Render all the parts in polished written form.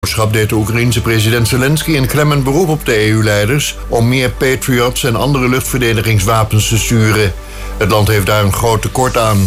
deed de Oekraïense president Zelensky een klemmend beroep op de EU-leiders om meer Patriots en andere luchtverdedigingswapens te sturen. Het land heeft daar een groot tekort aan.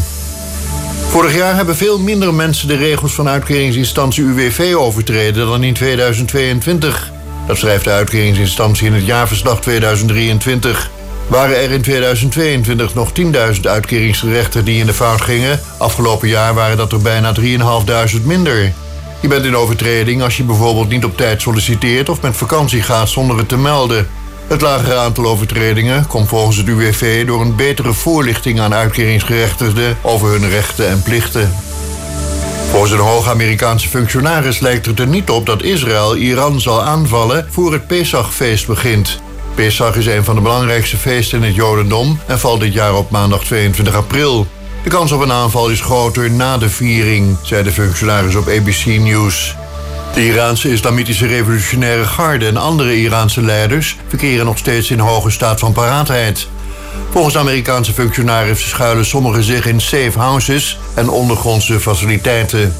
Vorig jaar hebben veel minder mensen de regels van uitkeringsinstantie UWV overtreden dan in 2022. Dat schrijft de uitkeringsinstantie in het jaarverslag 2023. Waren er in 2022 nog 10.000 uitkeringsgerechten die in de fout gingen? Afgelopen jaar waren dat er bijna 3.500 minder. Je bent in overtreding als je bijvoorbeeld niet op tijd solliciteert of met vakantie gaat zonder het te melden. Het lagere aantal overtredingen komt volgens het UWV door een betere voorlichting aan uitkeringsgerechtigden over hun rechten en plichten. Volgens een hoge Amerikaanse functionaris lijkt het er niet op dat Israël Iran zal aanvallen voor het Pesachfeest begint. Pesach is een van de belangrijkste feesten in het Jodendom en valt dit jaar op maandag 22 april. De kans op een aanval is groter na de viering, zei de functionaris op ABC News. De Iraanse Islamitische Revolutionaire Garde en andere Iraanse leiders verkeren nog steeds in hoge staat van paraatheid. Volgens de Amerikaanse functionarissen schuilen sommigen zich in safe houses en ondergrondse faciliteiten.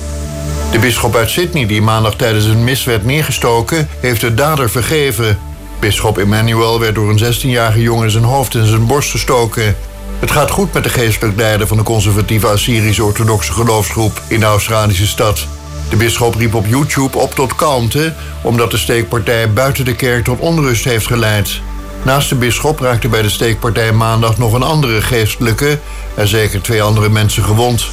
De bisschop uit Sydney, die maandag tijdens een mis werd neergestoken, heeft de dader vergeven. Bisschop Emmanuel werd door een 16-jarige jongen zijn hoofd en zijn borst gestoken. Het gaat goed met de geestelijk leider van de conservatieve Assyrisch-orthodoxe geloofsgroep in de Australische stad. De bisschop riep op YouTube op tot kalmte, omdat de steekpartij buiten de kerk tot onrust heeft geleid. Naast de bisschop raakte bij de steekpartij maandag nog een andere geestelijke en zeker 2 andere mensen gewond.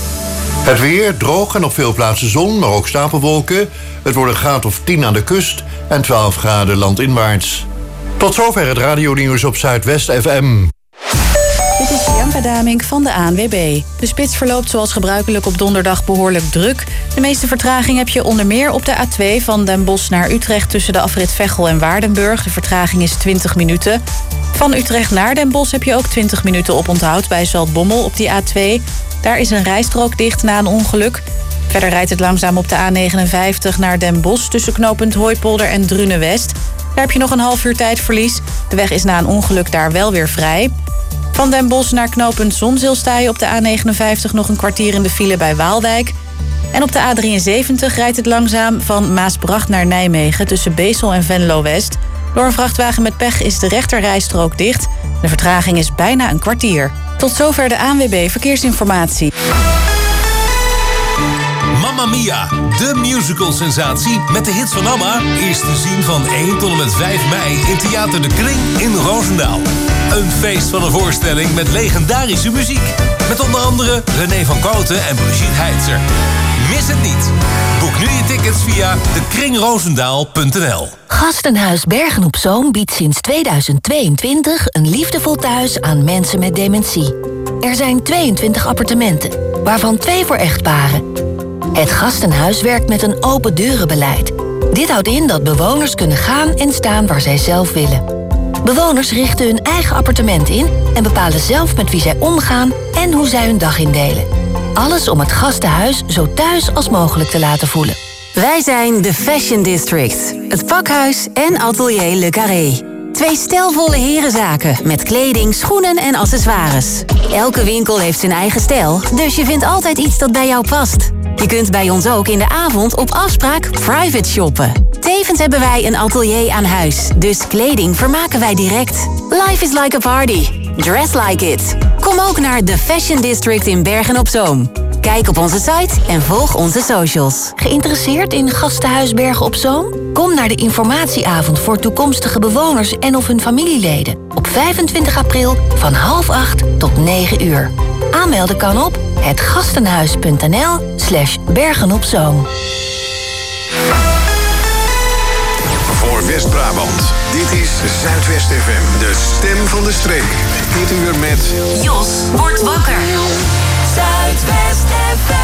Het weer, droog en op veel plaatsen zon, maar ook stapelwolken. Het wordt een graad of 10 aan de kust en 12 graden landinwaarts. Tot zover het radionieuws op Zuidwest FM. Dit is Bianca Damink van de ANWB. De spits verloopt zoals gebruikelijk op donderdag behoorlijk druk. De meeste vertraging heb je onder meer op de A2 van Den Bosch naar Utrecht tussen de afrit Veghel en Waardenburg. De vertraging is 20 minuten. Van Utrecht naar Den Bosch heb je ook 20 minuten oponthoud bij Zaltbommel op die A2. Daar is een rijstrook dicht na een ongeluk. Verder rijdt het langzaam op de A59 naar Den Bosch tussen knooppunt Hooipolder en Drunen-West. Daar heb je nog een half uur tijdverlies. De weg is na een ongeluk daar wel weer vrij. Van Den Bosch naar knooppunt Zonzeel sta je op de A59 nog een kwartier in de file bij Waaldijk. En op de A73 rijdt het langzaam van Maasbracht naar Nijmegen tussen Beesel en Venlo-West. Door een vrachtwagen met pech is de rechterrijstrook dicht. De vertraging is bijna een kwartier. Tot zover de ANWB Verkeersinformatie. Mamma Mia, de musical-sensatie met de hits van Amma is te zien van 1 tot en met 5 mei in Theater de Kring in Roosendaal. Een feest van een voorstelling met legendarische muziek. Met onder andere René van Kooten en Brigitte Heitzer. Mis het niet. Boek nu je tickets via dekringroosendaal.nl. Gastenhuis Bergen op Zoom biedt sinds 2022 een liefdevol thuis aan mensen met dementie. Er zijn 22 appartementen, waarvan 2 voor echtparen. Het Gastenhuis werkt met een open deurenbeleid. Dit houdt in dat bewoners kunnen gaan en staan waar zij zelf willen. Bewoners richten hun eigen appartement in en bepalen zelf met wie zij omgaan en hoe zij hun dag indelen. Alles om het gastenhuis zo thuis als mogelijk te laten voelen. Wij zijn de Fashion District, het pakhuis en atelier Le Carré. 2 stijlvolle herenzaken met kleding, schoenen en accessoires. Elke winkel heeft zijn eigen stijl, dus je vindt altijd iets dat bij jou past. Je kunt bij ons ook in de avond op afspraak private shoppen. Tevens hebben wij een atelier aan huis, dus kleding vermaken wij direct. Life is like a party. Dress like it. Kom ook naar The Fashion District in Bergen op Zoom. Kijk op onze site en volg onze socials. Geïnteresseerd in Gastenhuis Bergen op Zoom? Kom naar de informatieavond voor toekomstige bewoners en of hun familieleden. Op 25 april van 7:30 tot 9 uur. Aanmelden kan op hetgastenhuis.nl/Bergenopzoom. Voor West-Brabant, dit is Zuidwest FM, de stem van de streek. Dit uur met Jos wordt wakker. Zuidwest FM.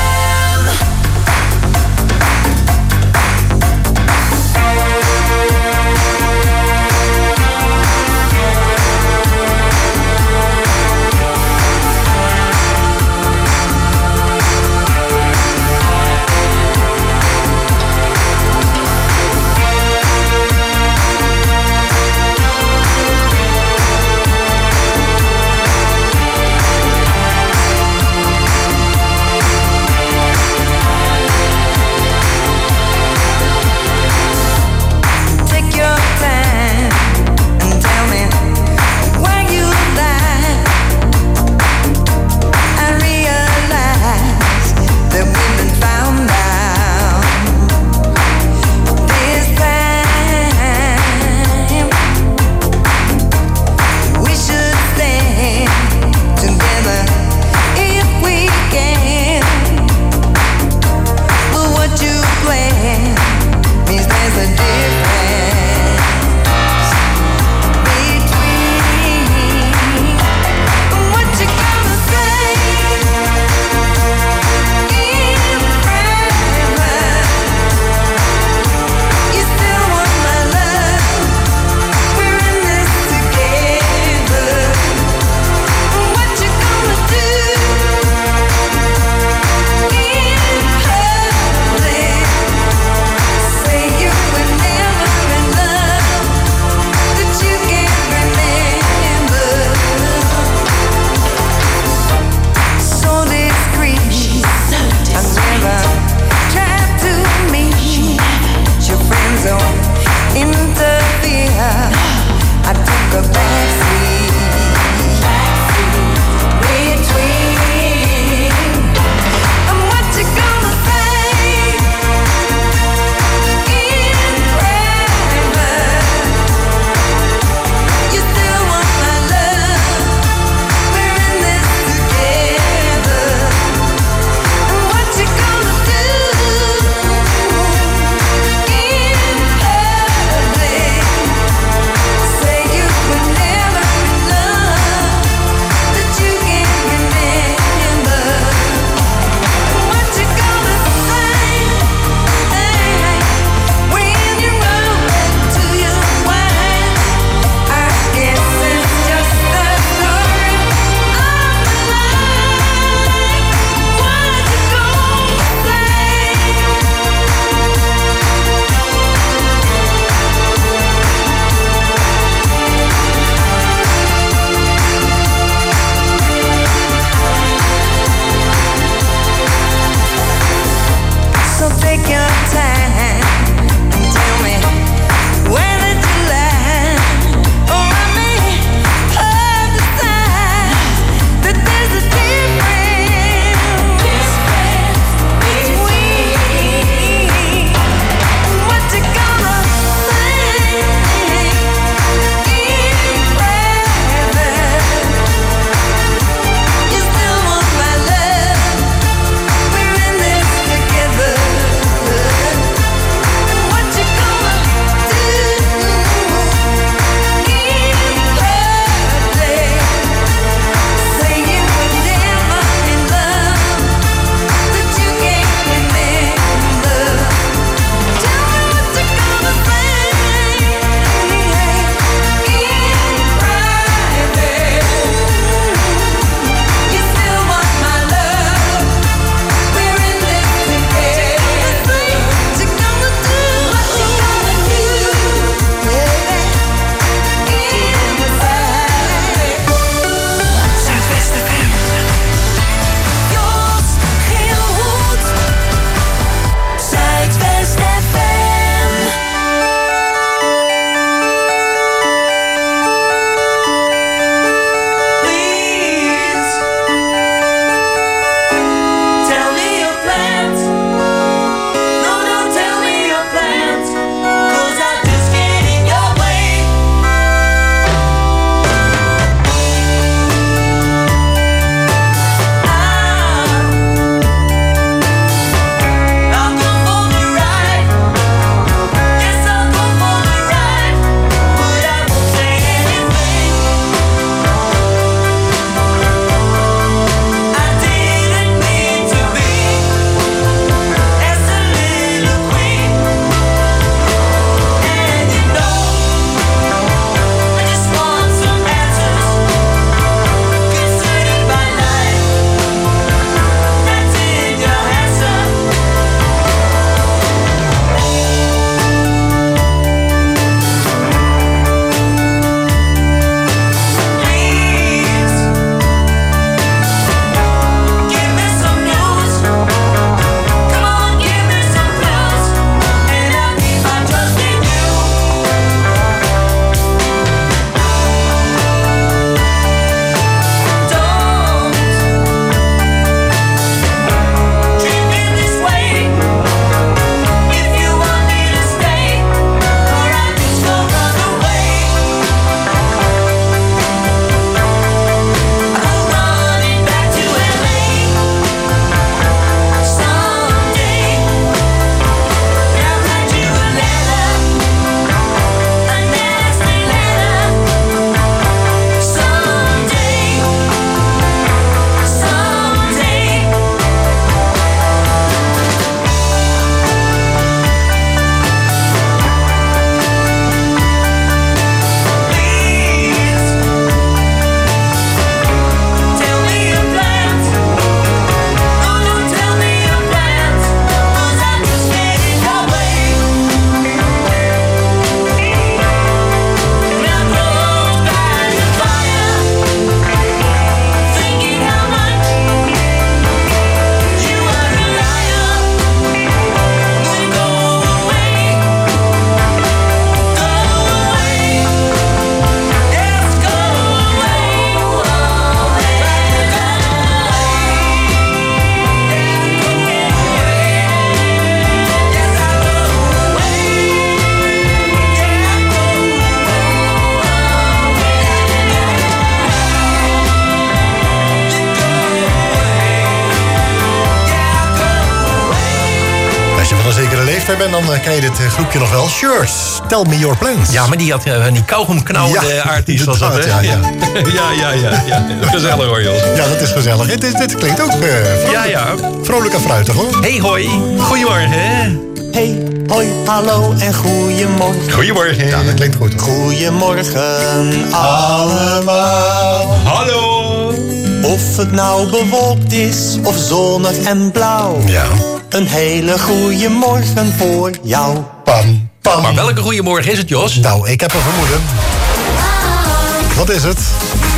en dan ken je dit groepje nog wel. Sure, tell me your plans. Ja, maar die had die kauwgomknauwende artiest was dat, hè? Ja. Ja. Gezellig hoor, Jos. Ja, dat is gezellig. Dit klinkt ook vrolijk en fruitig, hoor. Hey, hoi. Goedemorgen, hè? Hey, hoi, hallo en goeiemorgen. Goedemorgen. Ja, dat klinkt goed. Goeiemorgen allemaal. Hallo. Of het nou bewolkt is of zonnig en blauw. Ja. Een hele goeie morgen voor jou. Pam, pam. Maar welke goeiemorgen is het, Jos? Nou, ik heb een vermoeden. Wat is het?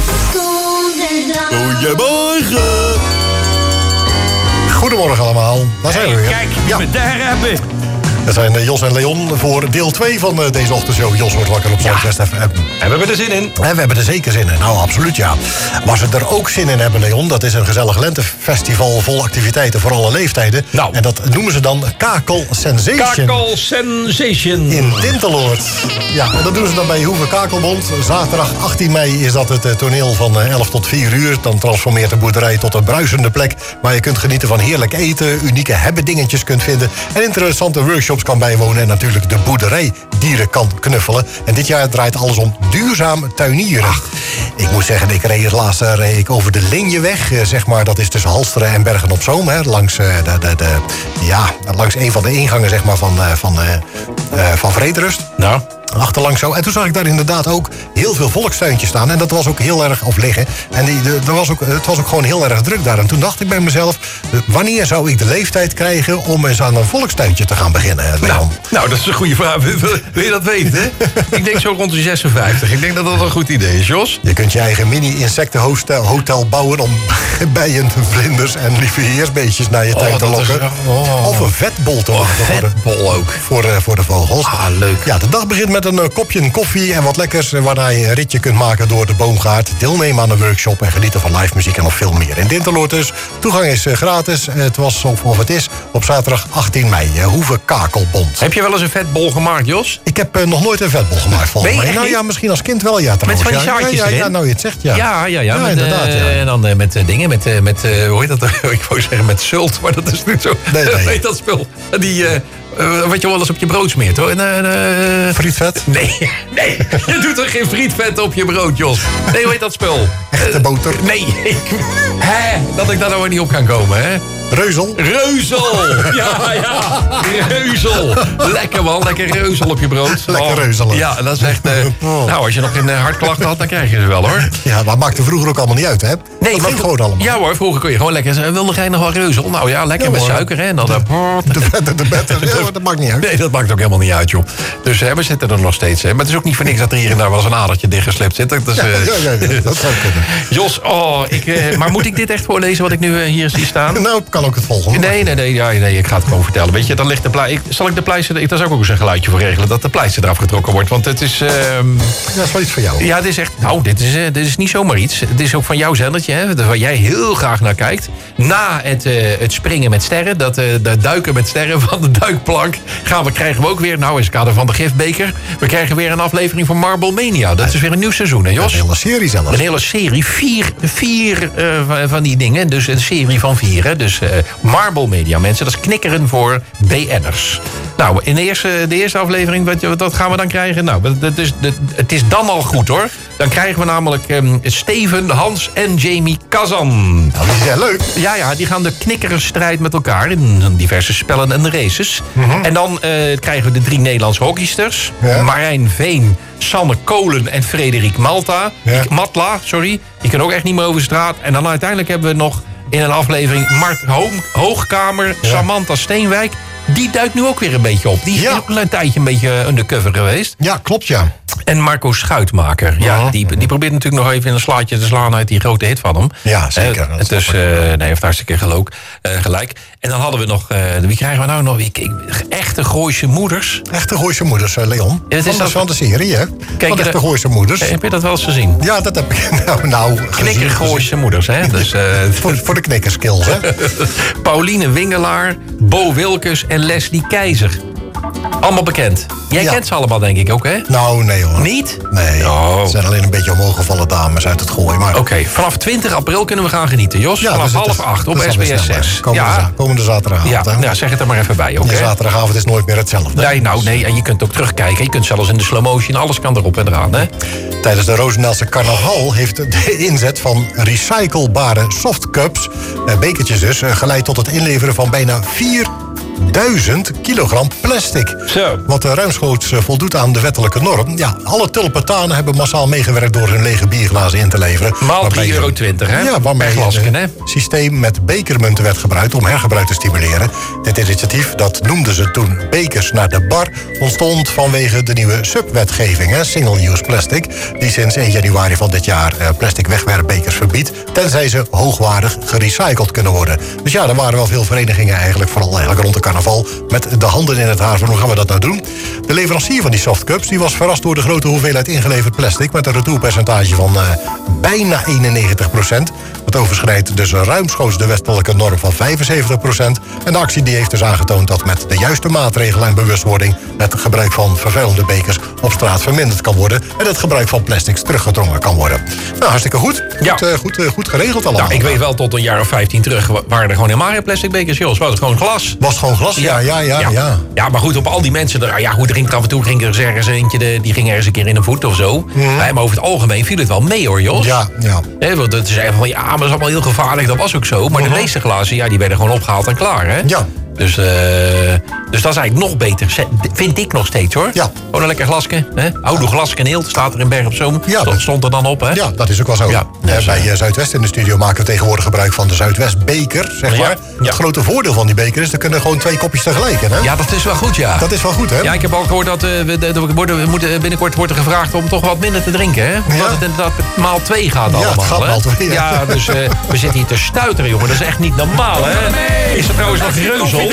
Goedemorgen. Goedemorgen allemaal. Daar zijn we weer. Kijk, we daar hebben. Dat zijn Jos en Leon voor deel 2 van deze ochtendshow. Jos wordt wakker op Zuidwest FM. En we hebben er zin in. En we hebben er zeker zin in. Nou, absoluut ja. Waar ze er ook zin in hebben, Leon, dat is een gezellig lentefestival vol activiteiten voor alle leeftijden. Nou. En dat noemen ze dan Kakel Sensation. Kakel Sensation. In Dinteloord. Ja, en dat doen ze dan bij Hoeve Kakelbond. Zaterdag 18 mei is dat het toneel van 11 tot 4 uur. Dan transformeert de boerderij tot een bruisende plek waar je kunt genieten van heerlijk eten, unieke hebbedingetjes kunt vinden en interessante workshops kan bijwonen en natuurlijk de boerderijdieren kan knuffelen. En dit jaar draait alles om duurzaam tuinieren. Ik moet zeggen, ik reed laatst over de Linjeweg. Zeg maar, dat is tussen Halsteren en Bergen op Zoom. Hè, langs een van de ingangen zeg maar, van Vrederust. Nou. Achterlangs zo. En toen zag ik daar inderdaad ook heel veel volkstuintjes staan. En dat was ook heel erg, of liggen. En het was ook gewoon heel erg druk daar. En toen dacht ik bij mezelf, wanneer zou ik de leeftijd krijgen om eens aan een volkstuintje te gaan beginnen, Leon? Nou, dat is een goede vraag. Wil je dat weten, hè? Ik denk zo rond de 56. Ik denk dat dat een goed idee is, Jos. Je kunt je eigen mini-insectenhotel bouwen om bijen, vlinders en lieve heersbeestjes naar je tuin te lokken. Of een vetbol te maken. Vetbol ook. Voor de vogels. Ah, leuk. Ja, de dag begint met een kopje koffie en wat lekkers, waarna je een ritje kunt maken door de boomgaard, deelnemen aan een workshop en genieten van live muziek en nog veel meer. In Dinteloord dus. Toegang is gratis. Het was, of het is, op zaterdag 18 mei. Hoeve Kakelbond. Heb je wel eens een vetbol gemaakt, Jos? Ik heb nog nooit een vetbol gemaakt, volgens mij. Nou ja, misschien als kind wel, ja, trouwens. Met van die zaadjes erin? Ja, nou je het zegt, ja. Ja, inderdaad. En dan met dingen, hoe heet dat? Ik wou zeggen met zult, maar dat is niet zo. Nee. Weet dat spul? Die... wat je wel eens op je brood smeert, hoor. Frietvet? Nee, je doet er geen frietvet op je brood, Jos. Nee, hoe heet dat spul? Echte boter? Nee, dat ik daar nou weer niet op kan komen, hè? Reuzel? Ja, reuzel. Lekker man, lekker reuzel op je brood. Lekker reuzelen. Ja, dat is echt... Nou, als je nog geen hartklachten had, dan krijg je ze wel, hoor. Ja, dat maakte vroeger ook allemaal niet uit, hè? Nee, dat ging gewoon allemaal. Ja hoor, vroeger kon je gewoon lekker... Wilde jij nog wel reuzel? Nou ja, lekker met suiker, hè? En dan... De better. Ja, dat maakt niet uit. Nee, dat maakt ook helemaal niet uit, joh. Dus we zitten er nog steeds. Hè. Maar het is ook niet voor niks dat er hier en daar wel eens een adertje dichtgeslept zit. Dat zou kunnen. Jos, maar moet ik dit echt voorlezen wat ik nu hier zie staan? Nou, kan ook het volgende. Nee, ik ga het gewoon vertellen. Weet je, dan ligt de pleister... Zal ik de pleister... Daar zou ik ook eens een geluidje voor regelen. Dat de pleister eraf getrokken wordt. Want het is... dat is wel iets voor jou. Ja, het is echt... Nou, dit is niet zomaar iets. Het is ook van jouw zelletje, hè. Waar jij heel graag naar kijkt. Na het springen met sterren. Dat duiken met sterren van de duikplank. Krijgen we ook weer... Nou, in het kader van de gifbeker. We krijgen weer een aflevering van Marble Mania. Dat is weer een nieuw seizoen, hè, Jos? Een hele serie zelfs. Een hele serie. Vier van die dingen. Dus een serie van 4, hè. Dus Marble Media, mensen. Dat is knikkeren voor BN'ers. Nou, in de eerste aflevering, wat gaan we dan krijgen? Nou, het is dan al goed, hoor. Dan krijgen we namelijk Steven, Hans en Jamie Kazan. Nou, dat is heel leuk. Ja, die gaan de knikkerenstrijd met elkaar in diverse spellen en races. Mm-hmm. En dan krijgen we de 3 Nederlandse hockeysters. Ja. Marijn Veen, Sanne Kolen en Frederik Matla. Die kunnen ook echt niet meer over straat. En dan uiteindelijk hebben we nog in een aflevering Mart Hoogkamer, Samantha Steenwijk. Die duikt nu ook weer een beetje op. Die is ook een tijdje een beetje undercover geweest. Ja, klopt, ja. En Marco Schuitmaker. Ja, die probeert natuurlijk nog even in een slaatje te slaan uit die grote hit van hem. Ja, zeker. Dus heeft hartstikke gelijk. En dan hadden we nog... wie krijgen we nou nog? Echte Gooise moeders. Echte Gooise moeders, Leon. Ja, dat is van de serie, hè? Kijk, van Echte Gooise moeders. Heb je dat wel eens gezien? Ja, dat heb ik Knikker Gooise moeders, hè? Dus, voor de knikkerskills, hè? Pauline Wingelaar, Bo Wilkes en Leslie Keizer. Allemaal bekend. Jij kent ze allemaal, denk ik ook, hè? Nou, nee hoor. Niet? Nee, het zijn alleen een beetje omhooggevallen dames uit het Gooi. Maar... Oké, vanaf 20 april kunnen we gaan genieten, Jos. Ja, vanaf dus 7:30 op SBS 6. Komende zaterdagavond. Ja, nou, zeg het er maar even bij, oké? Die zaterdagavond is nooit meer hetzelfde. Nee, en je kunt ook terugkijken. Je kunt zelfs in de slow motion, alles kan erop en eraan, hè? Tijdens de Roosendaalse carnaval heeft de inzet van recyclebare softcups, bekertjes dus, geleid tot het inleveren van bijna 4000 kilogram plastic. Zo. Wat ruimschoots voldoet aan de wettelijke norm. Ja, alle tulpentanen hebben massaal meegewerkt door hun lege bierglazen in te leveren. Maal €3,20, hè? Ja, waarmee een systeem met bekermunten werd gebruikt om hergebruik te stimuleren. Dit initiatief, dat noemden ze toen Bekers naar de bar, ontstond vanwege de nieuwe SUP-wetgeving, single-use plastic, die sinds 1 januari van dit jaar plastic wegwerpbekers verbiedt, tenzij ze hoogwaardig gerecycled kunnen worden. Dus ja, er waren wel veel verenigingen eigenlijk, vooral eigenlijk rond de carnaval, met de handen in het haar van hoe gaan we dat nou doen. De leverancier van die softcups die was verrast door de grote hoeveelheid ingeleverd plastic met een retourpercentage van bijna 91%. Dat overschrijdt dus ruimschoots de wettelijke norm van 75%. En de actie die heeft dus aangetoond dat met de juiste maatregelen en bewustwording het gebruik van vervuilende bekers op straat verminderd kan worden en het gebruik van plastics teruggedrongen kan worden. Nou, hartstikke goed. Goed geregeld allemaal. Nou, ik weet wel, tot een jaar of 15 terug waren er gewoon helemaal geen plastic bekers, Jos. Was het gewoon glas? Was het gewoon glas? Ja. Ja, maar goed, op al die mensen, er ging af en toe ging er ergens eentje, die ging ergens een keer in een voet of zo. Maar over het algemeen viel het wel mee, hoor, Jos. Ja. Want het is even van, maar dat is allemaal heel gevaarlijk, dat was ook zo. Maar de meeste glazen, die werden gewoon opgehaald en klaar, hè? Ja. Dus dat is eigenlijk nog beter, vind ik nog steeds, hoor. Ja. Gewoon een lekker glasje, hè? Oude glasje en heel, staat er in Berg op Zoom. Ja, stond er dan op, hè? Ja, dat is ook wel zo. Ja, dus, bij Zuidwest in de studio maken we tegenwoordig gebruik van de Zuidwest-beker, zeg maar. Ja. Het grote voordeel van die beker is, er kunnen gewoon 2 kopjes tegelijk in, hè? Ja, dat is wel goed, ja. Dat is wel goed, hè? Ja, ik heb al gehoord dat binnenkort wordt er gevraagd om toch wat minder te drinken, hè? Omdat het inderdaad maal 2 gaat allemaal, het gaat maal 2, ja, dus we zitten hier te stuiteren, jongen. Dat is echt niet normaal, hè? Is er trouwens nog reuzel?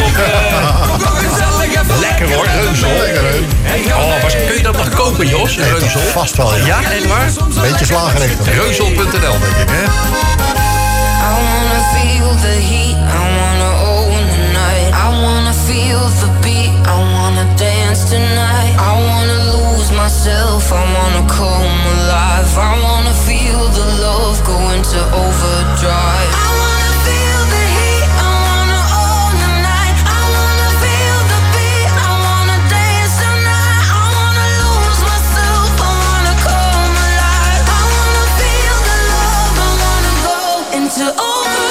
Lekker hoor, reuzel. Kun je dat nog kopen, Jos? Reuzel? Vast wel, ja. Ja, echt waar? Beetje slagerecht. Reuzel.nl, denk ik, hè? I wanna feel the heat, I wanna own the night. I wanna feel the beat, I wanna dance tonight. I wanna lose myself, I wanna come alive. I wanna feel the love go into overdrive. I wanna feel the heat, I wanna own the night. I wanna feel the beat, I wanna dance tonight. I wanna lose myself, I wanna come alive. I wanna feel the love, I wanna go into overdrive.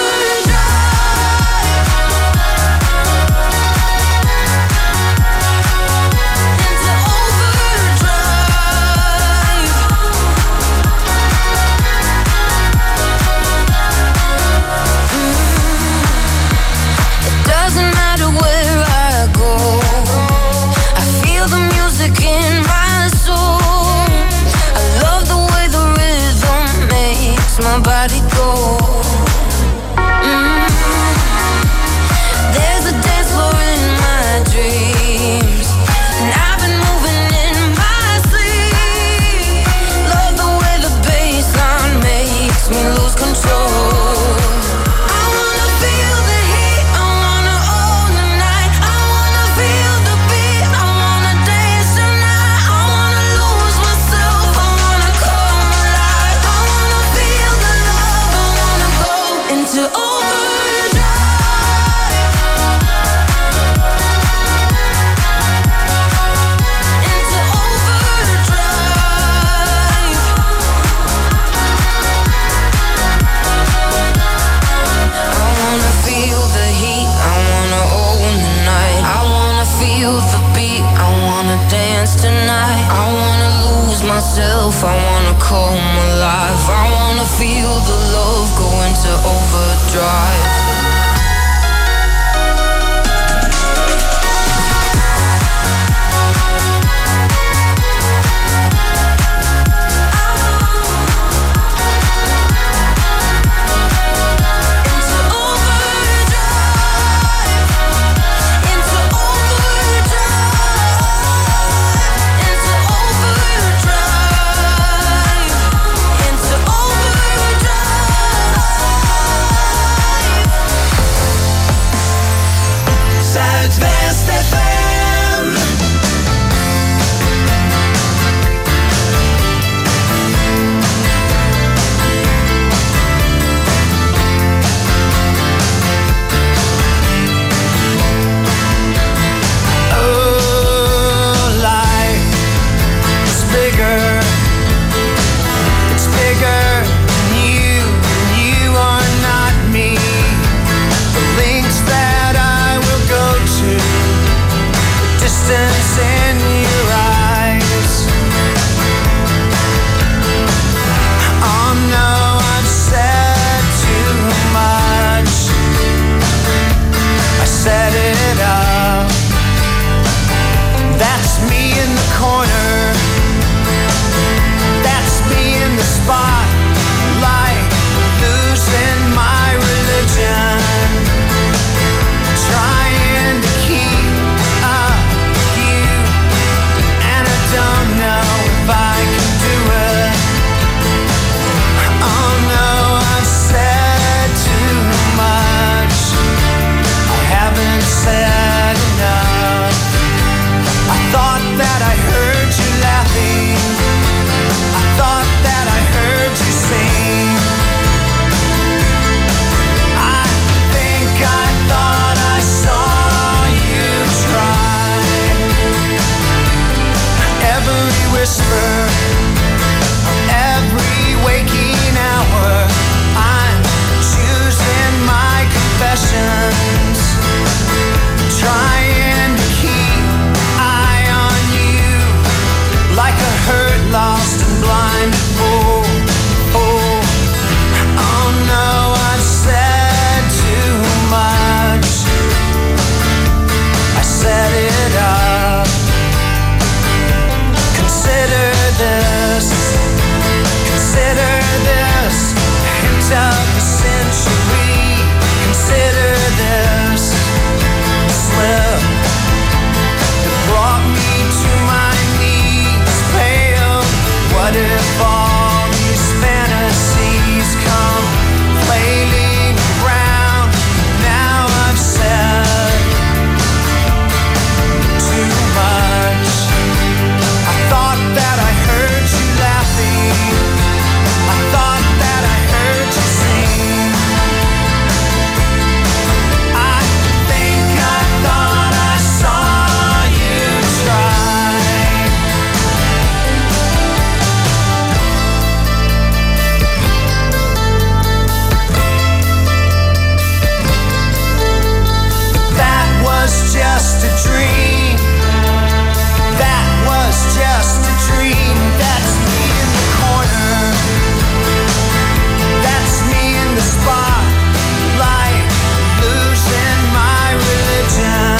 My body go. There's a dance floor in my dreams, and I've been moving in my sleep. Love the way the bassline makes me lose control. I wanna feel the heat, I wanna own the night. I wanna feel the beat, I wanna dance tonight. I wanna lose myself, I wanna come alive. I wanna feel the love, I wanna go into overdrive. Into overdrive. I wanna feel the heat, I wanna own the night. I wanna feel the beat, I wanna dance tonight. I wanna lose myself, I wanna come alive. I wanna feel the love go into overdrive. That's me in the corner. That's me in the spotlight, losing my religion, trying to keep up with you, and I don't know if I can do it. Oh no, I've said too much. I haven't said enough. I thought that I heard you laughing. I thought that I heard you sing. I think I thought I saw you try. Every whisper, every waking hour, I'm choosing my confessions, trying to keep eye on you, like a hurt, lost and blind fool. Oh no, I've said too much. I set it up. Consider this, hint of the century. Consider this slip that brought me to my knees, pale. What if all these fantasies come flailing around? Now I've said too much. I thought that I heard you laughing. I thought that I heard you sing. I think I thought I saw you try. That was just a dream. That was just a dream. That's me in the corner. That's me in the spotlight, losing my religion,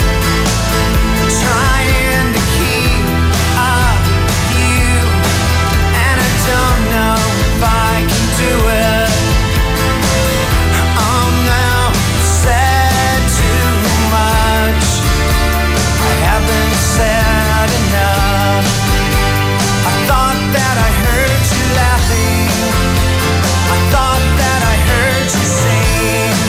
trying to keep up with you, and I don't know if I can do it. Oh no, said too much. I haven't said enough. I thought that I heard you laughing. I thought that I heard you sing.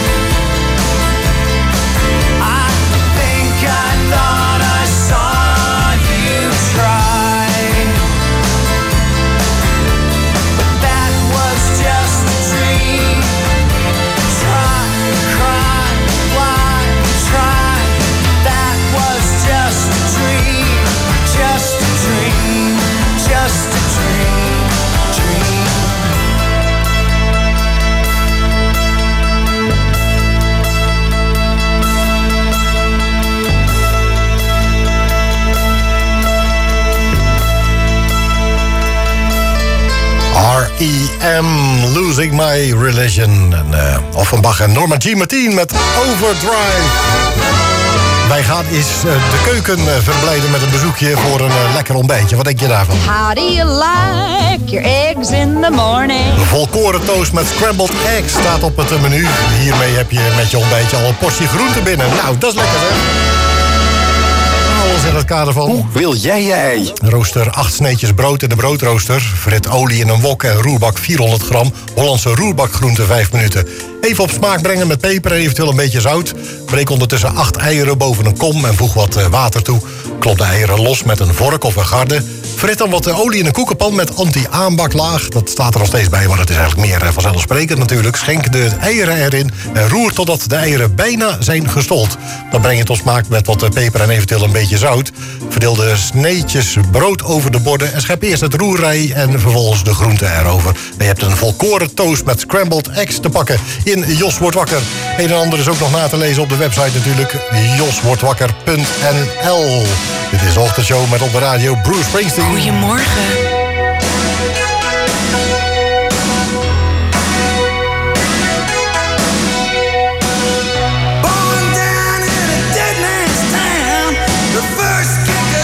I think I thought I saw you try. But that was just a dream. Try, cry, why try? That was just a dream, just a dream, just a dream, dream. R.E.M. Losing My Religion. En Offenbach en Norma Jean Martin met Overdrive. Wij gaan eens de keuken verblijden met een bezoekje voor een lekker ontbijtje. Wat denk je daarvan? How do you like your eggs in the morning? Volkoren toast met scrambled eggs staat op het menu. Hiermee heb je met je ontbijtje al een portie groente binnen. Nou, dat is lekker, hè? Alles in het kader van... Hoe wil jij je ei? Rooster 8 sneetjes brood in de broodrooster. Frit olie in een wok en roerbak 400 gram. Hollandse roerbakgroente 5 minuten. Even op smaak brengen met peper en eventueel een beetje zout. Breek ondertussen 8 eieren boven een kom en voeg wat water toe. Klop de eieren los met een vork of een garde. Frit dan wat olie in een koekenpan met anti-aanbaklaag. Dat staat er nog steeds bij, maar het is eigenlijk meer vanzelfsprekend natuurlijk. Schenk de eieren erin en roer totdat de eieren bijna zijn gestold. Dan breng je tot smaak met wat peper en eventueel een beetje zout. Verdeel de sneetjes brood over de borden en schep eerst het roerij en vervolgens de groenten erover. En je hebt een volkoren toast met scrambled eggs te pakken in Jos Wordt Wakker. Een en ander is ook nog na te lezen op de website natuurlijk, joswordwakker.nl. Dit is de ochtendshow met op de radio Bruce Springsteen. Goedemorgen. Born down in a dead man's town, the first kick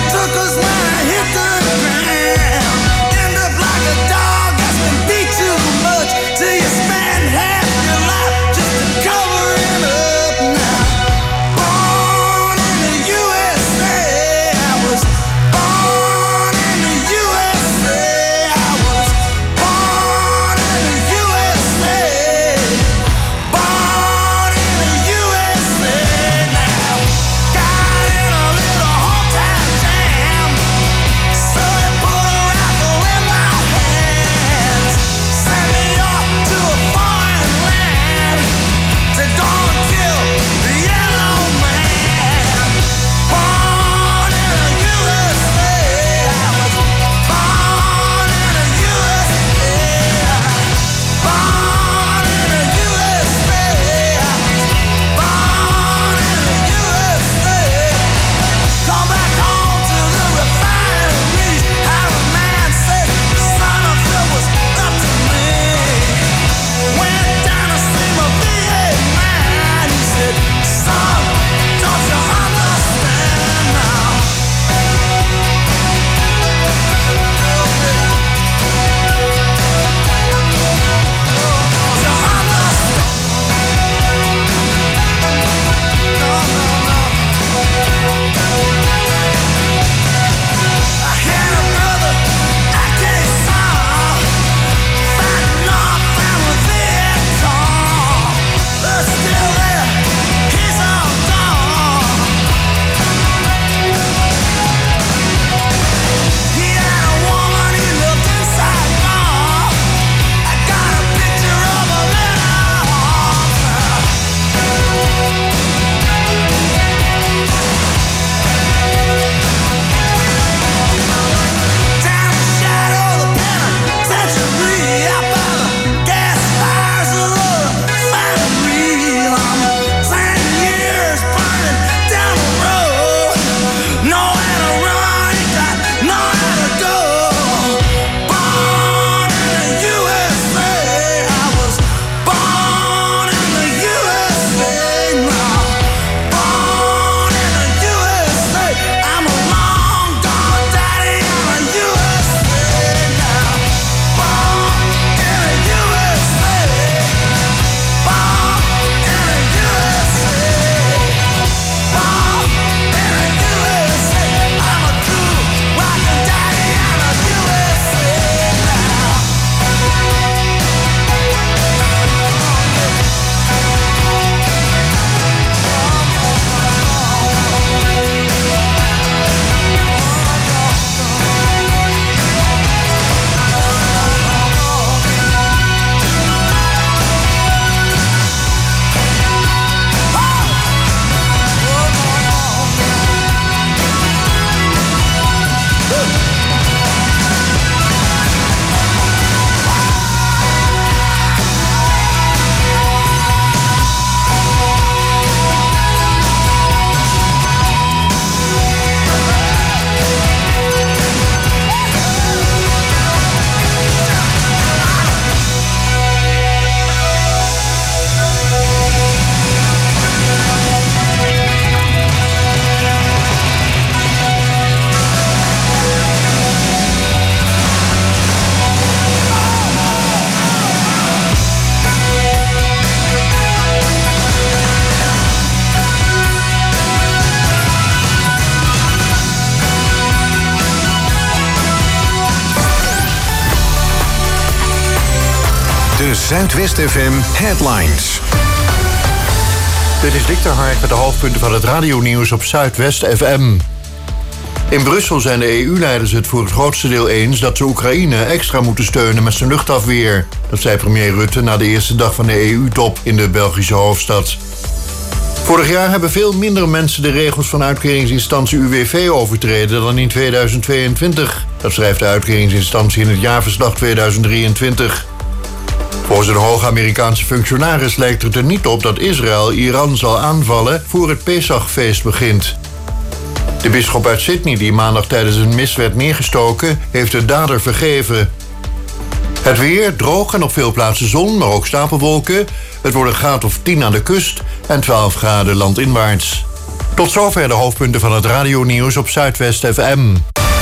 de Zuidwest FM Headlines. Dit is Dick ter Hark met de hoofdpunten van het radionieuws op Zuidwest FM. In Brussel zijn de EU-leiders het voor het grootste deel eens dat ze Oekraïne extra moeten steunen met zijn luchtafweer. Dat zei premier Rutte na de eerste dag van de EU-top in de Belgische hoofdstad. Vorig jaar hebben veel minder mensen de regels van uitkeringsinstantie UWV overtreden dan in 2022. Dat schrijft de uitkeringsinstantie in het jaarverslag 2023. Volgens een hoge Amerikaanse functionaris lijkt het er niet op dat Israël Iran zal aanvallen voor het Pesachfeest begint. De bisschop uit Sydney, die maandag tijdens een mis werd neergestoken, heeft de dader vergeven. Het weer, droog en op veel plaatsen zon, maar ook stapelwolken. Het wordt een graad of 10 aan de kust en 12 graden landinwaarts. Tot zover de hoofdpunten van het radionieuws op Zuidwest FM.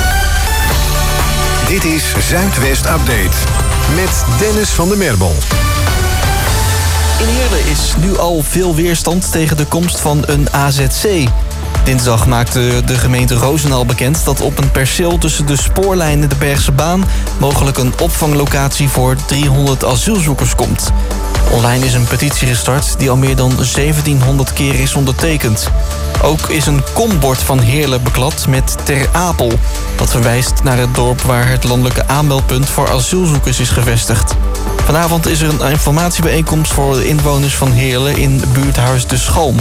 Dit is Zuidwest Update met Dennis van der Merbel. In Heerlen is nu al veel weerstand tegen de komst van een AZC. Dinsdag maakte de gemeente Roosendaal bekend dat op een perceel tussen de spoorlijn en de Bergse Baan mogelijk een opvanglocatie voor 300 asielzoekers komt. Online is een petitie gestart die al meer dan 1700 keer is ondertekend. Ook is een kombord van Heerlen beklad met Ter Apel. Dat verwijst naar het dorp waar het landelijke aanmeldpunt voor asielzoekers is gevestigd. Vanavond is er een informatiebijeenkomst voor de inwoners van Heerlen in buurthuis De Schalm.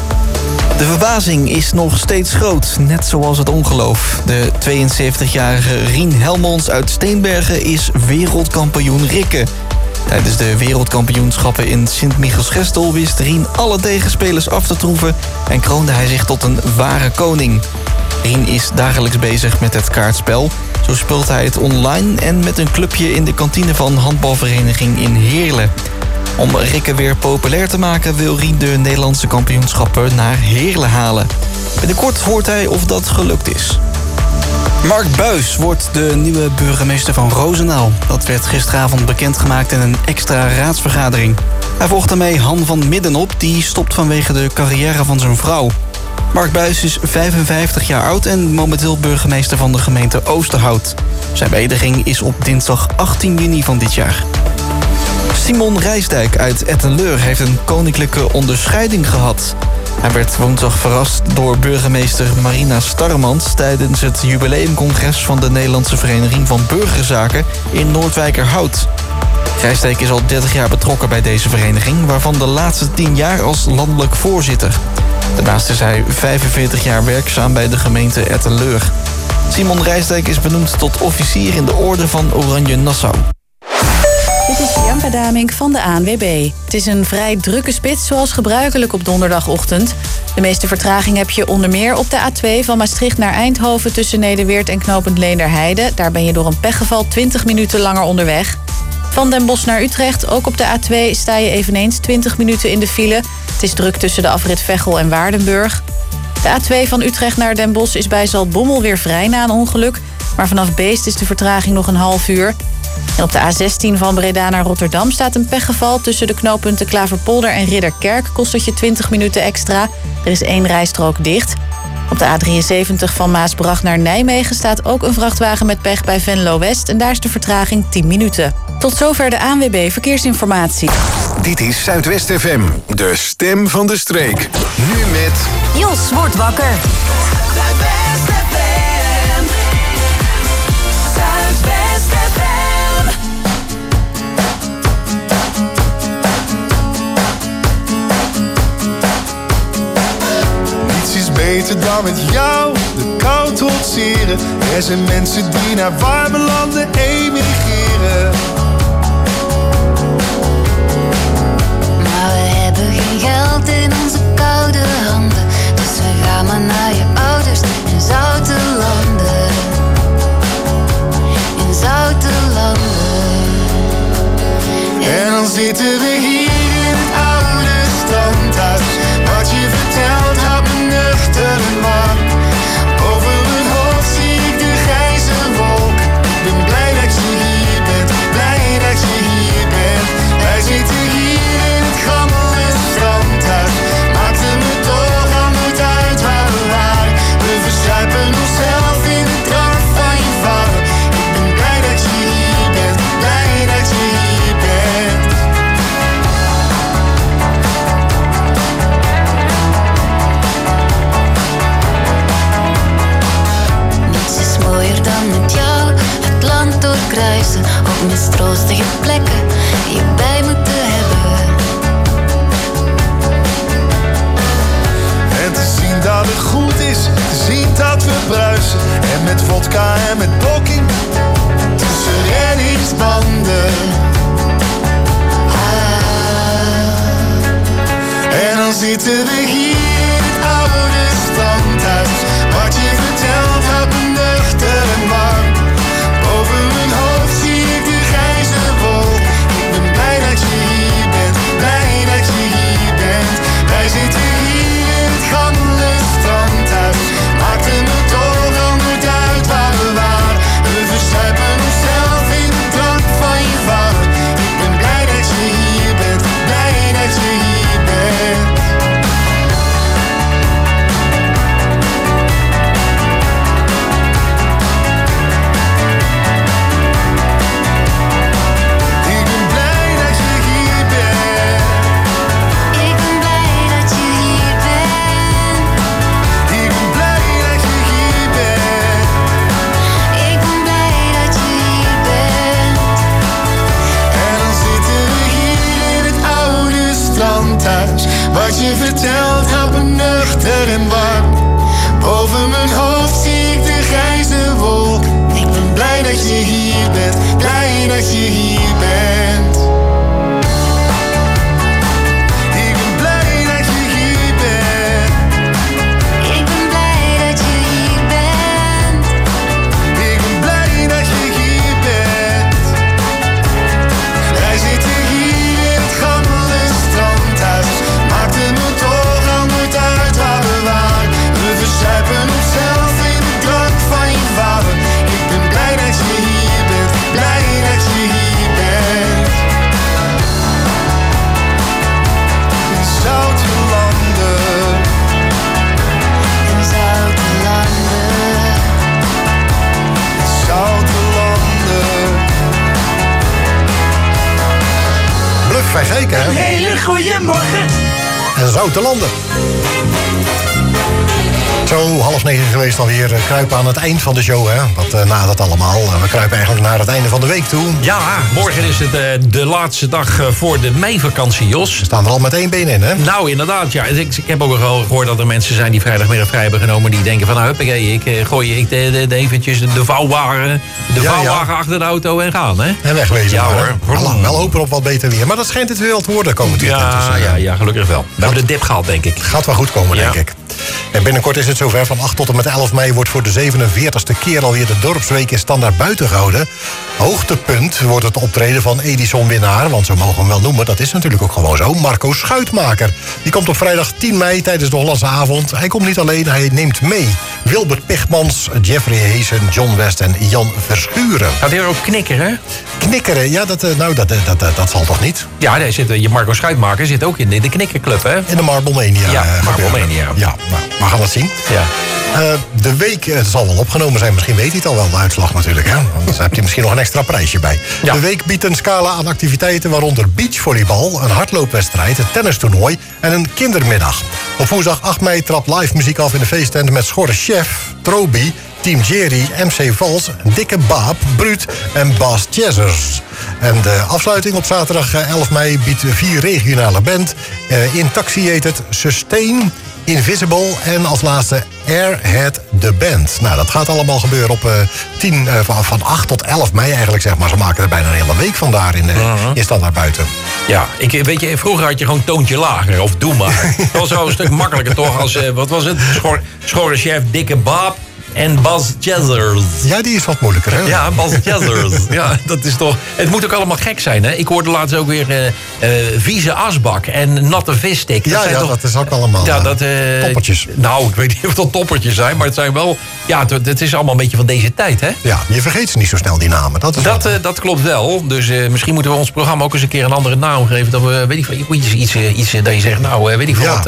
De verbazing is nog steeds groot, net zoals het ongeloof. De 72-jarige Rien Helmons uit Steenbergen is wereldkampioen rikken. Tijdens de wereldkampioenschappen in Sint-Michielsgestel wist Rien alle tegenspelers af te troeven en kroonde hij zich tot een ware koning. Rien is dagelijks bezig met het kaartspel. Zo speelt hij het online en met een clubje in de kantine van handbalvereniging in Heerlen. Om rikken weer populair te maken wil Rien de Nederlandse kampioenschappen naar Heerlen halen. Binnenkort hoort hij of dat gelukt is. Mark Buijs wordt de nieuwe burgemeester van Roosendaal. Dat werd gisteravond bekendgemaakt in een extra raadsvergadering. Hij volgt daarmee Han van Midden op, die stopt vanwege de carrière van zijn vrouw. Mark Buijs is 55 jaar oud en momenteel burgemeester van de gemeente Oosterhout. Zijn beëdiging is op dinsdag 18 juni van dit jaar. Simon Rijsdijk uit Etten-Leur heeft een koninklijke onderscheiding gehad. Hij werd woensdag verrast door burgemeester Marina Starmans tijdens het jubileumcongres van de Nederlandse Vereniging van Burgerzaken in Noordwijkerhout. Rijsdijk is al 30 jaar betrokken bij deze vereniging, waarvan de laatste 10 jaar als landelijk voorzitter. Daarnaast is hij 45 jaar werkzaam bij de gemeente Etten-Leur. Simon Rijsdijk is benoemd tot officier in de Orde van Oranje Nassau. Dit is Bianca Damink van de ANWB. Het is een vrij drukke spits zoals gebruikelijk op donderdagochtend. De meeste vertraging heb je onder meer op de A2 van Maastricht naar Eindhoven tussen Nederweert en knooppunt Leenderheide. Daar ben je door een pechgeval 20 minuten langer onderweg. Van Den Bosch naar Utrecht, ook op de A2, sta je eveneens 20 minuten in de file. Het is druk tussen de afrit Veghel en Waardenburg. De A2 van Utrecht naar Den Bosch is bij Zaltbommel weer vrij na een ongeluk. Maar vanaf Beest is de vertraging nog een half uur. En op de A16 van Breda naar Rotterdam staat een pechgeval tussen de knooppunten Klaverpolder en Ridderkerk. Kost het je 20 minuten extra. Er is 1 rijstrook dicht. Op de A73 van Maasbracht naar Nijmegen staat ook een vrachtwagen met pech bij Venlo West. En daar is de vertraging 10 minuten. Tot zover de ANWB Verkeersinformatie. Dit is Zuidwest FM, de stem van de streek. Nu met... Jos wordt wakker. Zuidwest FM. Zuidwest FM. Niets is beter dan met jou de kou trotseren. Er zijn mensen die naar warme landen emigreren. Maar we hebben geen geld in onze koude handen. Dus we gaan maar naar je ouders in zoute landen. In zoute landen. En dan zitten we hier in het oude standhuis. Wat je vertelt houdt me nuchter en warm. Over mijn hoofd zie ik de grijze wolk. Ik ben blij dat je hier bent, blij dat je hier bent. Wij zitten hier in het gammele standhuis. Maakte me toch al nooit uit waar we waren. We verzuipen onszelf in de drank van je vader. Ik ben blij dat je hier bent, blij dat je hier bent. lastige plekken die je bij moeten hebben. En te zien dat het goed is, te zien dat we bruisen. En met vodka en met blokking tussen reddingsbanden. En dan zitten we hier in het oude standhuis. Wat je vertelt houdt me nuchter en warm. Boven mijn hoofd zie ik de grijze wolk. Ik ben blij dat je hier bent, blij dat je hier bent. Wij zitten hier in het gammele strandhuis. Maakte me toch al nooit uit waar we waren. We verzuipen onszelf in de drank van je vader. Ik ben blij dat je hier bent, blij dat je hier bent. Wat je vertelt houdt me nuchter en warm. Boven mijn hoofd zie ik de grijze wolk. Ik ben blij dat je hier bent, blij dat je hier bent. Ik ben blij dat je hier bent. Ik ben blij dat je hier bent. Ik ben blij dat je hier bent. Wij zitten hier in het gammele strandhuis. Maakte me toch al nooit uit waar we waren. We verzuipen onszelf in de drank van je vader. Ik ben blij dat je hier bent, blij dat je hier bent. In zoute landen. In zoute landen. In zoute landen. Bluff wij zeker, hè? Een hele goede morgen. En zoute landen. Zo, 8:30 geweest alweer. Kruipen aan het eind van de show, hè? Wat nadert allemaal. We kruipen eigenlijk naar het einde van de week toe. Ja, morgen is het de laatste dag voor de meivakantie, Jos. We staan er al met één been in, hè? Nou, inderdaad, ja. Ik heb ook al gehoord dat er mensen zijn die vrijdagmiddag vrij hebben genomen. Die denken van, nou, huppakee, ik gooi eventjes de vouwwagen achter de auto en gaan, hè? En wegwezen. Ja, hoor. Wel hopen op wat beter weer. Maar dat schijnt het wel te worden komend weekend. Ja, gelukkig wel. We hebben de dip gehaald, denk ik. Gaat wel goed komen, denk ik. En binnenkort is het zover. Van 8 tot en met 11 mei wordt voor de 47ste keer alweer de Dorpsweek in Standaard buiten gehouden. Hoogtepunt wordt het optreden van Edison-winnaar, want zo mogen we hem wel noemen. Dat is natuurlijk ook gewoon zo. Marco Schuitmaker. Die komt op vrijdag 10 mei tijdens de Hollandse avond. Hij komt niet alleen, hij neemt mee Wilbert Pechmans, Jeffrey Heesen, John West en Jan Verschuren. Gaat hij ook knikkeren? Knikkeren, ja, dat zal toch niet? Ja, Marco Schuitmaker zit ook in de knikkerclub, hè? In de Marble Mania. Ja, Marble Mania. Ja, nou, we gaan dat zien. Ja. De week, het zal wel opgenomen zijn. Misschien weet hij het al wel, de uitslag natuurlijk. Hè? Anders heb je misschien nog een extra prijsje bij. Ja. De week biedt een scala aan activiteiten, waaronder beachvolleybal, een hardloopwedstrijd, een tennistoernooi en een kindermiddag. Op woensdag 8 mei trapt live muziek af in de feesttent met Schorre Chef, Trobi, Team Jerry, MC Vals, Dikke Baap, Bruut en Bas Jazzers. En de afsluiting op zaterdag 11 mei biedt 4 regionale band. In Taxi heet het Sustain, Invisible en als laatste Airhead The Band. Nou, dat gaat allemaal gebeuren op van 8 tot 11 mei eigenlijk, zeg maar. Ze maken er bijna een hele week van daar in Standaard buiten. Ja, weet je, vroeger had je gewoon toontje lager, of doe maar. Dat was wel een stuk makkelijker toch als, wat was het? Schorre Chef, Dikke Baap en Bas Jazzers. Ja, die is wat moeilijker, hè? Ja, Bas Jazzers. Ja, dat is toch... Het moet ook allemaal gek zijn, hè? Ik hoorde laatst ook weer vieze asbak en natte visstick. Dat is ook allemaal toppertjes. Nou, ik weet niet of dat toppertjes zijn, maar het zijn wel... Ja, het is allemaal een beetje van deze tijd, hè? Ja, je vergeet ze niet zo snel, die namen. Dat klopt wel. Dus misschien moeten we ons programma ook eens een keer een andere naam geven. Dat we, weet ik veel, iets dat je zegt, nou, weet ik veel wat...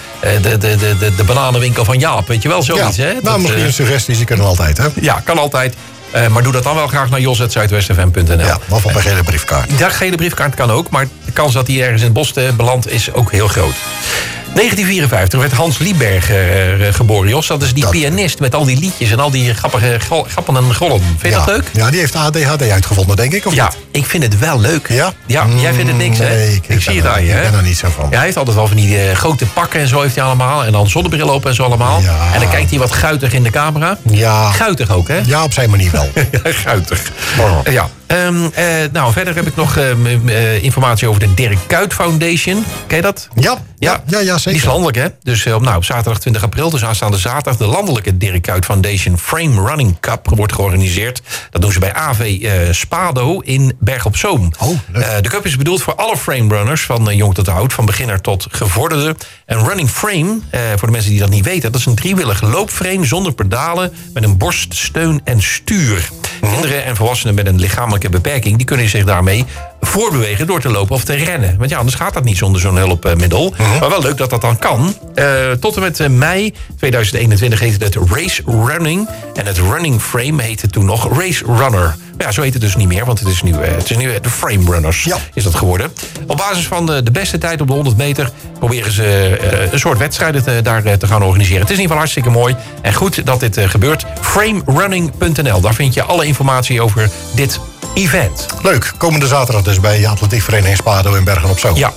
De bananenwinkel van Jaap, weet je wel, zoiets, hè? Nou, misschien een suggestie. Die kunnen altijd, hè? Ja, kan altijd. Maar doe dat dan wel graag naar jos@zuidwestfm.nl. Ja, of op een gele briefkaart. Ja, gele briefkaart kan ook. Maar de kans dat hij ergens in het bos belandt is ook heel groot. 1954 werd Hans Lieberg geboren, Jos. Dat is die pianist met al die liedjes en al die grappen en gollen. Vind je dat leuk? Ja, die heeft ADHD uitgevonden, denk ik, of ja, niet? Ik vind het wel leuk. Ja? Ja, jij vindt het niks, hè? Nee, ik zie het aan je, hè? Ik ben er niet zo van. Ja, hij heeft altijd wel van die grote pakken en zo heeft hij allemaal. En dan zonnebril op en zo allemaal. Ja. En dan kijkt hij wat guitig in de camera. Ja. Guitig ook, hè? Ja, op zijn manier wel. Ja, guitig. Ja. Nou, verder heb ik nog informatie over de Dirk Kuyt Foundation. Ken je dat? Ja, zeker. Die is landelijk, hè? Dus op zaterdag 20 april, dus aanstaande zaterdag... de landelijke Dirk Kuyt Foundation Frame Running Cup wordt georganiseerd. Dat doen ze bij AV Spado in Berg op Zoom. De cup is bedoeld voor alle framerunners, van jong tot oud... van beginner tot gevorderde. En running frame, voor de mensen die dat niet weten... dat is een driewielige loopframe zonder pedalen... met een borst, steun en stuur. Kinderen en volwassenen met een lichamelijke beperking... die kunnen zich daarmee voorbewegen door te lopen of te rennen. Want ja, anders gaat dat niet zonder zo'n hulpmiddel. Maar wel leuk dat dat dan kan. Tot en met mei 2021 heette het Race Running. En het Running Frame heette toen nog Race Runner. Ja, zo heet het dus niet meer, want het is nu de Frame Runners is dat geworden. Op basis van de beste tijd op de 100 meter... proberen ze een soort wedstrijden daar te gaan organiseren. Het is in ieder geval hartstikke mooi en goed dat dit gebeurt. framerunning.nl, daar vind je alle informatie over dit event. Leuk, komende zaterdag dus bij Atletiekvereniging Spado in Bergen op Zoom. Ja.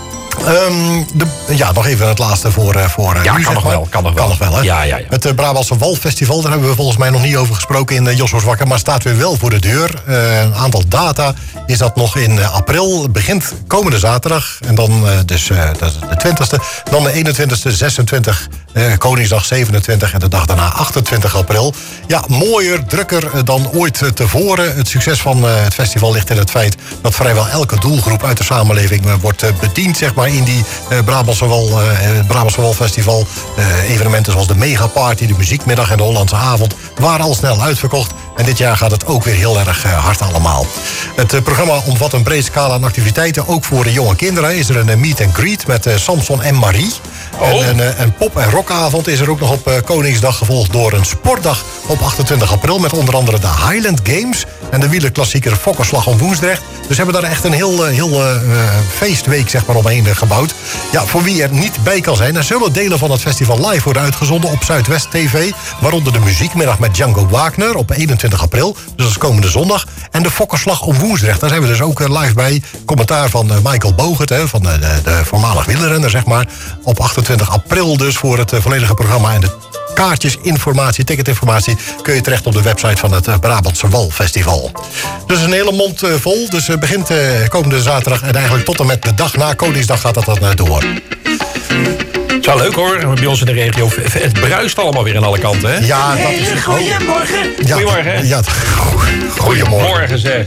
Nog even het laatste voor ja, nu, kan nog wel, hè? Ja. Het Brabantse Walfestival, daar hebben we volgens mij nog niet over gesproken in Jos Wakker, maar staat weer wel voor de deur. Een aantal data is dat nog in april. Het begint komende zaterdag en dan dat is de 20e. Dan de 21e, 26, Koningsdag 27 en de dag daarna 28 april. Ja, mooier, drukker dan ooit tevoren. Het succes van het festival ligt in het feit dat vrijwel elke doelgroep uit de samenleving wordt bediend, zeg maar, in die Brabantse Walfestival. Evenementen zoals de Megaparty, de muziekmiddag en de Hollandse avond waren al snel uitverkocht. En dit jaar gaat het ook weer heel erg hard allemaal. Het programma omvat een breed scala aan activiteiten. Ook voor de jonge kinderen is er een meet and greet met Samson en Marie. En een pop- en rockavond is er ook nog op Koningsdag, gevolgd door een sportdag op 28 april... met onder andere de Highland Games en de wielerklassieker Fokkerslag om Woensdrecht. Dus hebben daar echt een heel feestweek, zeg maar, omheen gebouwd. Ja, voor wie er niet bij kan zijn, er zullen delen van het festival live worden uitgezonden op Zuidwest TV. Waaronder de muziekmiddag met Django Wagner op 21 april. Dus dat is komende zondag. En de Fokkerslag om Woensdrecht, daar zijn we dus ook live bij. Commentaar van Michael Bogert, van de voormalig wielrenner, zeg maar. Op 28 april dus voor het volledige programma. En de kaartjes, informatie, ticketinformatie kun je terecht op de website van het Brabantse Walfestival. Dus een hele mond vol. Dus begint komende zaterdag en eigenlijk tot en met de dag na Koningsdag gaat dat dan door. Het is wel leuk, hoor, bij ons in de regio. Het bruist allemaal weer aan alle kanten, hè? Ja, dat is... Goedemorgen. Ja, goedemorgen. Ja, goedemorgen, zeg.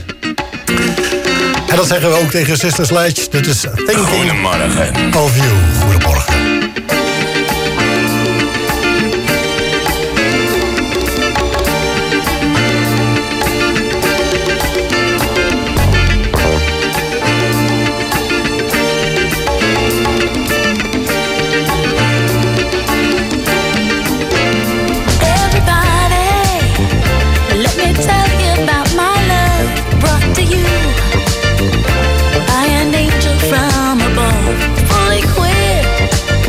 En dat zeggen we ook tegen Sister Sledge. Dit is Thinking of You. Goedemorgen. From above, fully equipped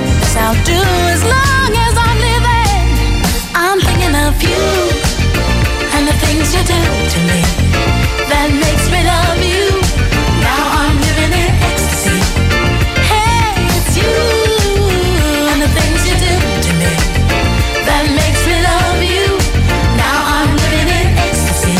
This I'll do as long as I'm living. I'm thinking of you and the things you do to me that makes me love you. Now I'm living in ecstasy. Hey, it's you and the things you do to me that makes me love you. Now I'm living in ecstasy.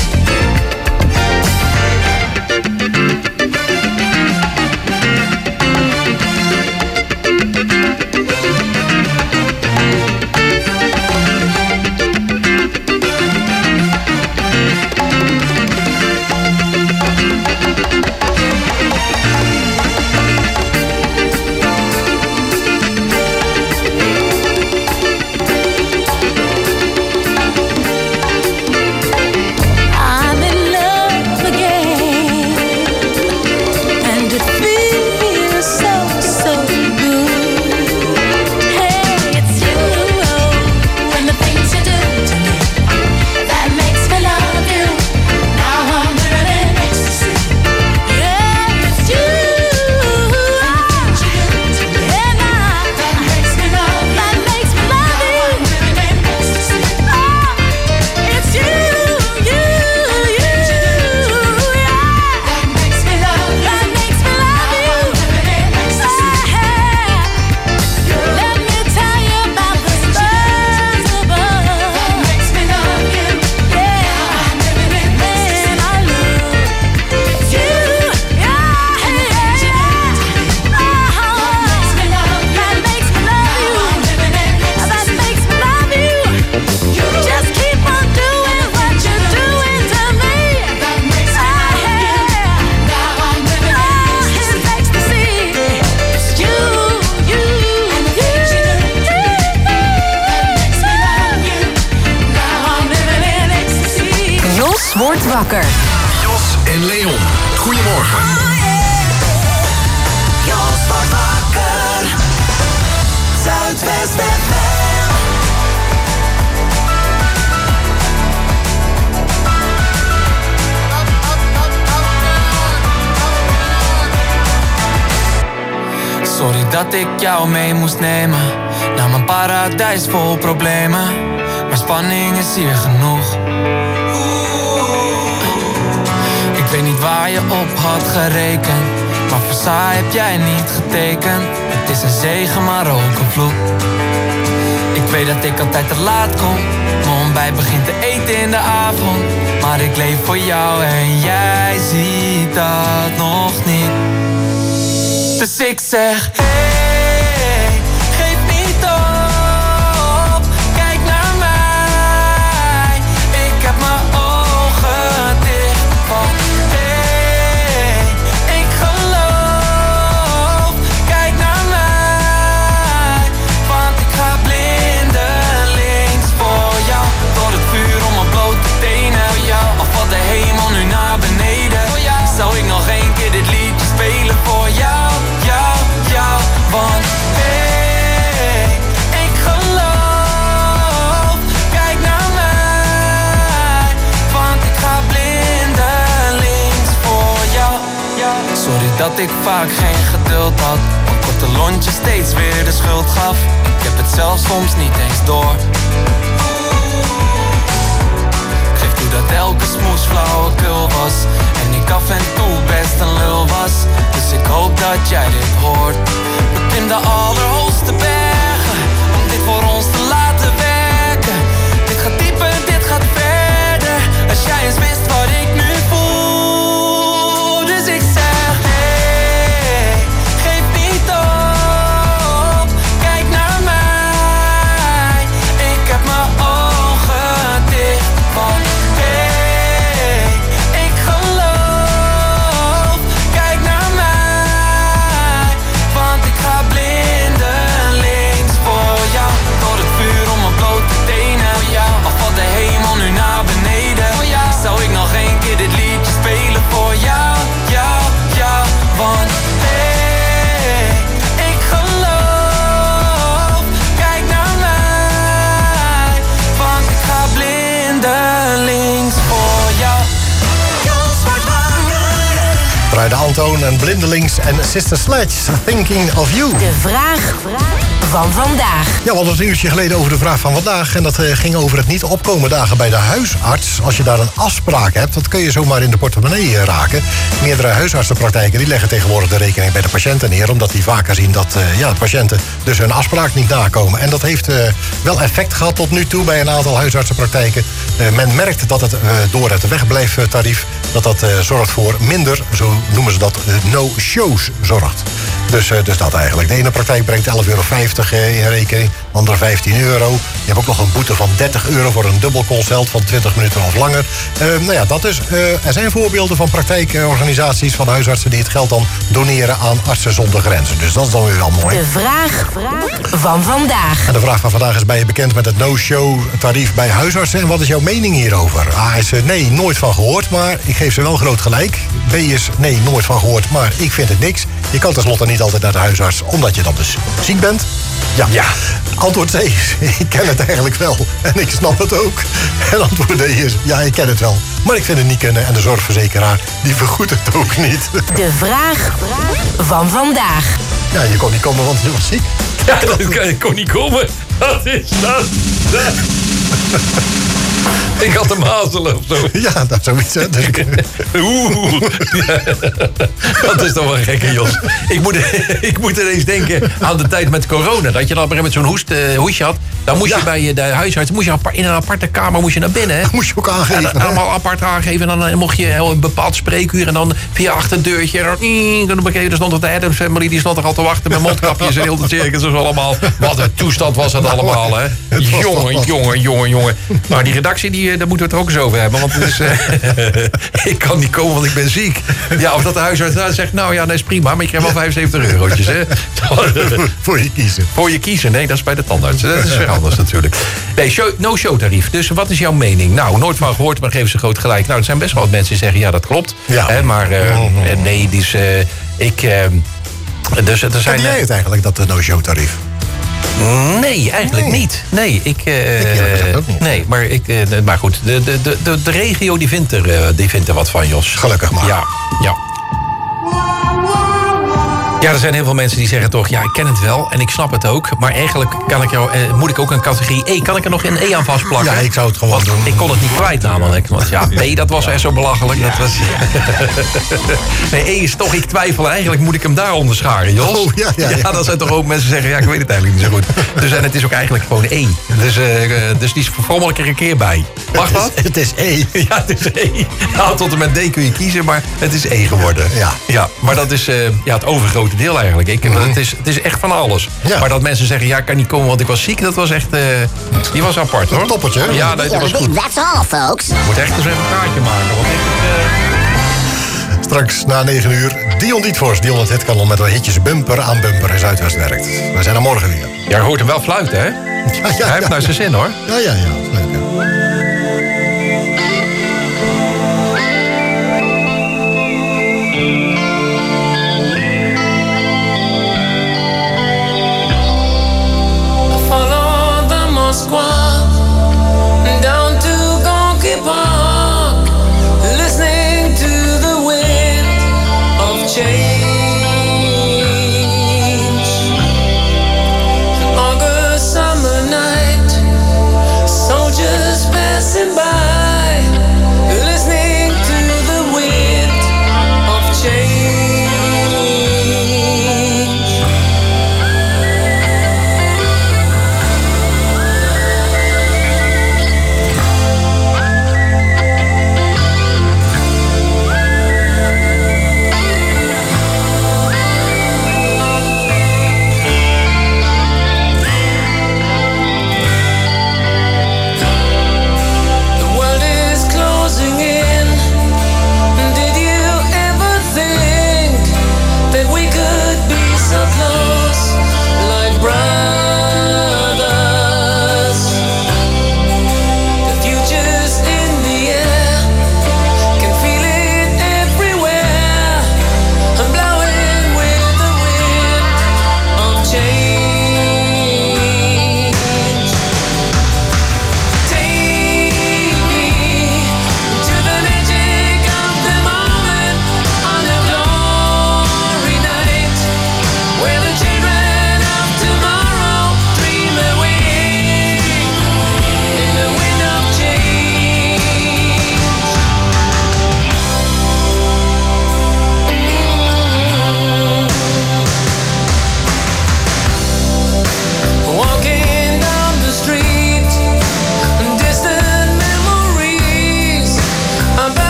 Wakker. Jos en Leon, goedemorgen. Jos wordt wakker. Zuidwest FM. Sorry dat ik jou mee moest nemen naar mijn paradijs vol problemen. Maar spanning is hier genoeg. Ik weet niet waar je op had gerekend, maar voor saai heb jij niet getekend. Het is een zegen, maar ook een vloek. Ik weet dat ik altijd te laat kom, mijn ontbijt begint te eten in de avond. Maar ik leef voor jou en jij ziet dat nog niet. Dus ik zeg, hey, geef niet op, kijk naar mij. Ik heb mijn ogen dicht, want hey, ik geloof. Kijk naar mij, want ik ga blindelings voor jou. Door het vuur om mijn blote tenen voor jou. Al valt de hemel nu naar beneden voor jou, zou ik nog één keer dit liedje spelen voor jou. Want hey, ik geloof. Kijk naar mij, want ik ga blindelings voor jou. Sorry dat ik vaak geen geduld had, want korte lontje steeds weer de schuld gaf. Ik heb het zelf soms niet eens door. Ik geef toe dat elke smoes flauwekul was en ik af en toe best een lul was. Dus ik hoop dat jij dit hoort. Beklim de allerhoogste bergen om dit voor ons te laten werken. Dit gaat dieper, dit gaat verder. Als jij eens wist wat ik nu voel. Dus ik zeg, hey, geef niet op. Kijk naar mij. Ik heb mijn ogen dicht. Want hey, ik geloof. Kijk naar mij, want ik ga blindelings draaide Antoon en Blindelings en Sister Sledge, Thinking of You. De vraag van vandaag. Ja, we hadden het een uurtje geleden over de vraag van vandaag. En dat ging over het niet opkomen dagen bij de huisarts. Als je daar een afspraak hebt, dat kun je zomaar in de portemonnee raken. Meerdere huisartsenpraktijken die leggen tegenwoordig de rekening bij de patiënten neer. Omdat die vaker zien dat de patiënten dus hun afspraak niet nakomen. En dat heeft wel effect gehad tot nu toe bij een aantal huisartsenpraktijken. Men merkt dat het door het wegblijftarief, dat zorgt voor minder, zo noemen ze dat, no-shows zorgt. Dus dat eigenlijk. De ene praktijk brengt €11,50 in rekening, de andere €15. Je hebt ook nog een boete van €30 voor een dubbel consult van 20 minuten of langer. Dat dus. Er zijn voorbeelden van praktijkorganisaties van huisartsen die het geld dan doneren aan Artsen zonder Grenzen. Dus dat is dan weer wel mooi. De vraag van vandaag. En de vraag van vandaag is: ben je bekend met het no-show tarief bij huisartsen? En wat is jouw mening hierover? A is nee, nooit van gehoord, maar ik geef ze wel groot gelijk. B is nee, nooit van gehoord, maar ik vind het niks. Je kan tenslotte niet altijd naar de huisarts, omdat je dan dus ziek bent. Ja. Antwoord C is: ik ken het eigenlijk wel. En ik snap het ook. En antwoord D is: ja, ik ken het wel. Maar ik vind het niet kunnen en de zorgverzekeraar, die vergoedt het ook niet. De vraag van vandaag. Ja, je kon niet komen, want je was ziek. Ja, dat kon niet komen. Wat is dat? Ik had hem hazelen of zo. Ja, dat zoiets. Hè. Dat is toch wel gek, hè, Jos. Ik moet ineens denken aan de tijd met corona. Dat je dan met zo'n hoestje had. Dan moest je bij de huisarts in een aparte kamer moest je naar binnen. Hè? Moest je ook aangeven. En allemaal apart aangeven. En dan mocht je een bepaald spreekuur. En dan via achterdeurtje. En dan stond er de Addams Family. Die stond er al te wachten met mondkapjes en heel de circus. Dus allemaal. Wat een toestand was het allemaal, hè. Jongen. Maar die redactie, daar moeten we het er ook eens over hebben. Want het is, ik kan niet komen, want ik ben ziek. Ja, of dat de huisarts zegt, nou ja, dat is prima. Maar je krijgt wel €75, hè. Voor je kiezen. Voor je kiezen, nee, dat is bij de tandarts. Dat is weer anders natuurlijk. Nee, no-show tarief. Dus wat is jouw mening? Nou, nooit van gehoord, maar geven ze groot gelijk. Nou, er zijn best wel wat mensen die zeggen, ja, dat klopt. Ja. Hè, maar nee, dus dus er zijn. Ken jij het eigenlijk, dat no-show tarief? Nee, eigenlijk niet. Nee, nee, maar goed, de regio die vindt er wat van, Jos. Gelukkig maar. Ja. Ja, er zijn heel veel mensen die zeggen toch, ja, ik ken het wel en ik snap het ook. Maar eigenlijk moet ik ook een categorie E, kan ik er nog een E aan vastplakken? Ja, ik zou het gewoon doen. Ik kon het niet kwijt namelijk. Want ja, B, dat was echt zo belachelijk. Ja. Dat was... Nee, E is toch, ik twijfel. Eigenlijk moet ik hem daar onderscharen, Jos. Oh, ja. Dan zijn toch ook mensen zeggen, ja, ik weet het eigenlijk niet zo goed. Dus en het is ook eigenlijk gewoon E. Dus die verfrommel ik er een keer bij. Mag dat? Het is E. Ja, het is E. Nou, tot en met D kun je kiezen, maar het is E geworden. Ja, maar dat is het overgrote deel eigenlijk. Het is echt van alles. Ja. Maar dat mensen zeggen, ja, ik kan niet komen, want ik was ziek, dat was echt, die was apart, hoor. Een toppertje. Ja, dat was goed. That's all, folks. Moet echt eens even een kaartje maken, want Straks na 9 uur, Dion Dietfors. Dion het hitkanon met een hitjes bumper aan bumper in Zuidwest werkt. We zijn er morgen weer. Ja, je hoort hem wel fluiten, hè? Hij heeft naar zijn zin, hoor. Ja. Leuk, ja. Down to Gonky Park, listening to the wind of change. August summer night, so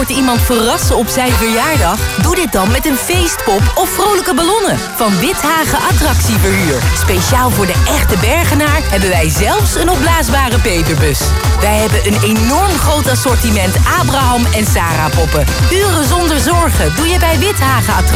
binnenkort iemand verrassen op zijn verjaardag? Doe dit dan met een feestpop of vrolijke ballonnen van Withagen Attractieverhuur. Speciaal voor de echte Bergenaar hebben wij zelfs een opblaasbare peperbus. Wij hebben een enorm groot assortiment Abraham en Sarah poppen. Uren zonder zorgen doe je bij Withagen Attractieverhuur.